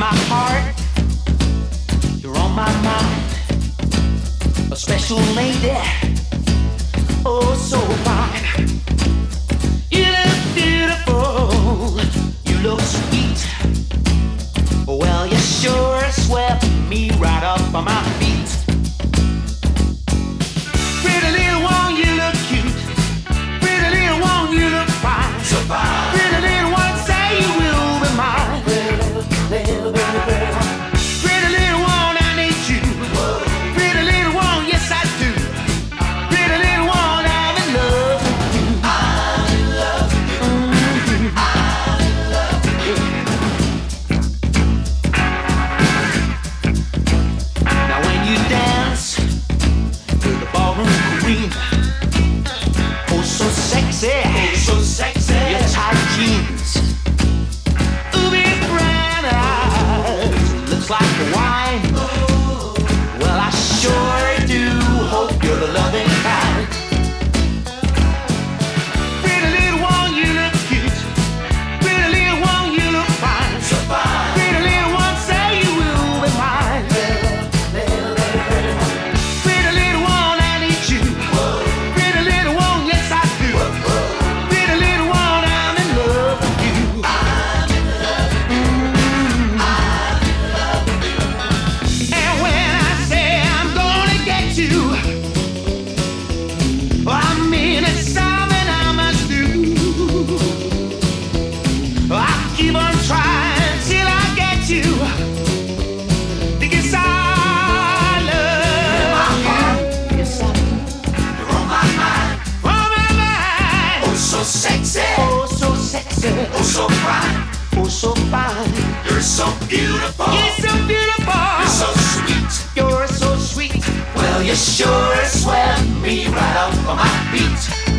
my heart, you're on my mind. A special lady, oh so fine. You look beautiful, you look sweet. Well, you sure swept me right up on my feet. Pretty little one, you look cute. Pretty little one, you look fine. So fine. Pretty little one, say you will be mine. Pretty little one, I need you. Pretty little one, yes I do. Pretty little one, I'm in love with you. I'm in love with you. I'm in love with you. Now when you dance to the ballroom queen, oh so sexy, oh so sexy. Your tight jeans, ruby brown eyes, looks like wine. Well, I sure do hope you're the loving kind. Pretty little one, you look cute. Pretty little one, you look fine. So fine. Pretty little one, say you will be mine. Pretty little one, I need you. Pretty little one, yes I do. Pretty little one, I'm in love with you. I'm in love with you. I'm in love with you. And when I say I'm gonna get you, I mean it's something I must do. I keep on trying till I get you, because I love you. Yes, I do. You're on my mind. On my mind. Oh, so sexy. Oh, so sexy. Oh, so fine. Oh, so fine. You're so beautiful. You're so beautiful. You're so sweet. You're so sweet. Well, you sure swept me right up on my feet.